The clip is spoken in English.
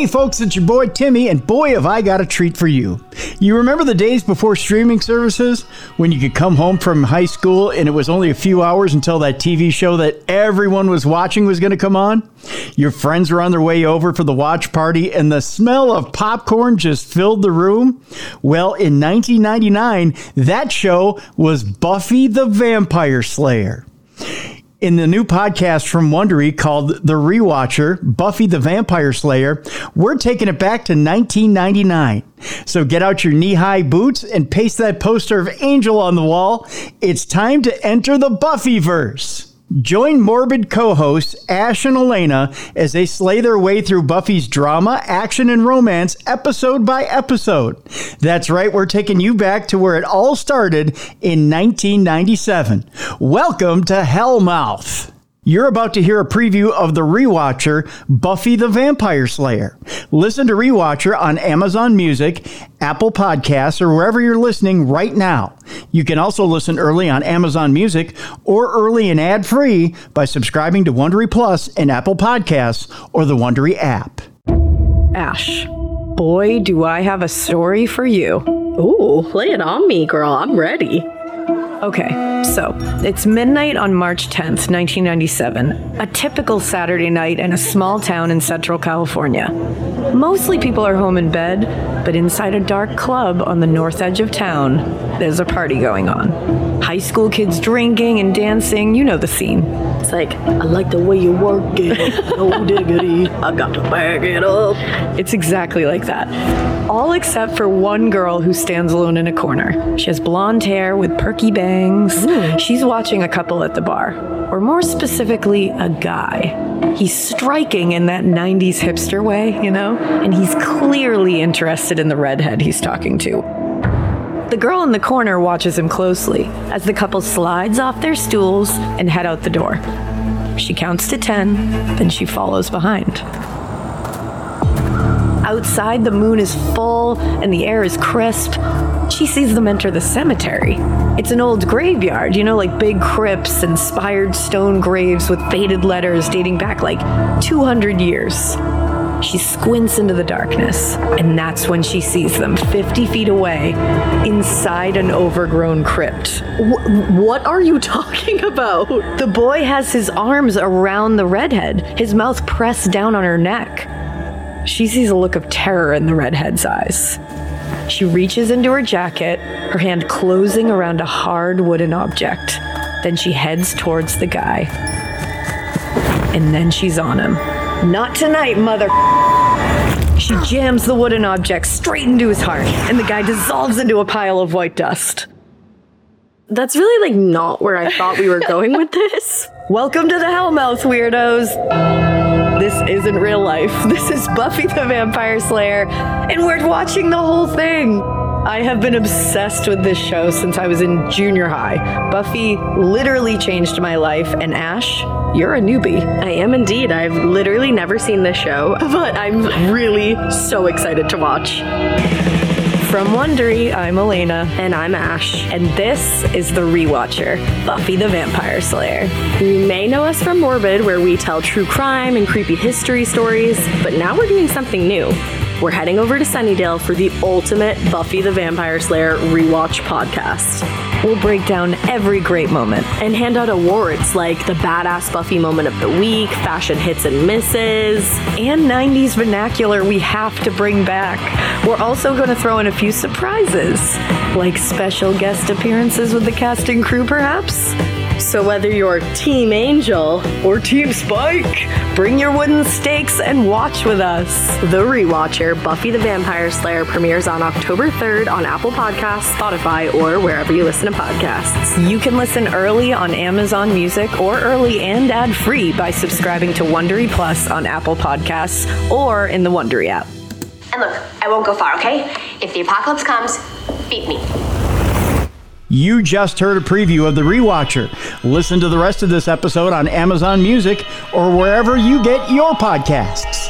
Hey folks, it's your boy Timmy, and boy have I got a treat for you. You remember the days before streaming services? When you could come home from high school and it was only a few hours until that TV show that everyone was watching was going to come on? Your friends were on their way over for the watch party and the smell of popcorn just filled the room? Well, in 1999, that show was Buffy the Vampire Slayer. In the new podcast from Wondery called The Rewatcher, Buffy the Vampire Slayer, we're taking it back to 1999. So get out your knee-high boots and paste that poster of Angel on the wall. It's time to enter the Buffyverse. Join Morbid co-hosts Ash and Elena as they slay their way through Buffy's drama, action, and romance episode by episode. That's right, we're taking you back to where it all started in 1997. Welcome to Hellmouth. You're about to hear a preview of The Rewatcher, Buffy the Vampire Slayer. Listen to Rewatcher on Amazon Music, Apple Podcasts, or wherever you're listening right now. You can also listen early on Amazon Music or early and ad-free by subscribing to Wondery Plus in Apple Podcasts or the Wondery app. Ash, boy, do I have a story for you. Ooh, lay it on me, girl. I'm ready. Okay, so it's midnight on March 10th, 1997, a typical Saturday night in a small town in Central California. Mostly people are home in bed, but inside a dark club on the north edge of town, there's a party going on. High school kids drinking and dancing, you know the scene. It's like, I like the way you work it, no diggity, I got to bag it up. It's exactly like that. All except for one girl who stands alone in a corner. She has blonde hair with perky bangs. She's watching a couple at the bar, or more specifically, a guy. He's striking in that 90s hipster way, you know? And he's clearly interested in the redhead he's talking to. The girl in the corner watches him closely as the couple slides off their stools and head out the door. She counts to 10, then she follows behind. Outside, the moon is full and the air is crisp. She sees them enter the cemetery. It's an old graveyard, you know, like big crypts and spired stone graves with faded letters dating back like 200 years. She squints into the darkness, and that's when she sees them 50 feet away inside an overgrown crypt. What are you talking about? The boy has his arms around the redhead, his mouth pressed down on her neck. She sees a look of terror in the redhead's eyes. She reaches into her jacket, her hand closing around a hard wooden object. Then she heads towards the guy. And then she's on him. Not tonight, mother. She jams the wooden object straight into his heart, and the guy dissolves into a pile of white dust. That's really like not where I thought we were going with this. Welcome to the Hellmouth, weirdos. This isn't real life. This is Buffy the Vampire Slayer, and we're watching the whole thing. I have been obsessed with this show since I was in junior high. Buffy literally changed my life, and Ash, you're a newbie. I am indeed. I've literally never seen this show, but I'm really so excited to watch. From Wondery, I'm Elena. And I'm Ash. And this is The Rewatcher, Buffy the Vampire Slayer. You may know us from Morbid, where we tell true crime and creepy history stories, but now we're doing something new. We're heading over to Sunnydale for the ultimate Buffy the Vampire Slayer rewatch podcast. We'll break down every great moment and hand out awards like the Badass Buffy Moment of the Week, Fashion Hits and Misses, and 90s vernacular we have to bring back. We're also going to throw in a few surprises, like special guest appearances with the cast and crew, perhaps. So whether you're Team Angel or Team Spike, bring your wooden stakes and watch with us. The Rewatcher, Buffy the Vampire Slayer premieres on October 3rd on Apple Podcasts, Spotify, or wherever you listen to podcasts. You can listen early on Amazon Music or early and ad-free by subscribing to Wondery Plus on Apple Podcasts or in the Wondery app. And look, I won't go far, okay? If the apocalypse comes, beat me. You just heard a preview of The Rewatcher. Listen to the rest of this episode on Amazon Music or wherever you get your podcasts.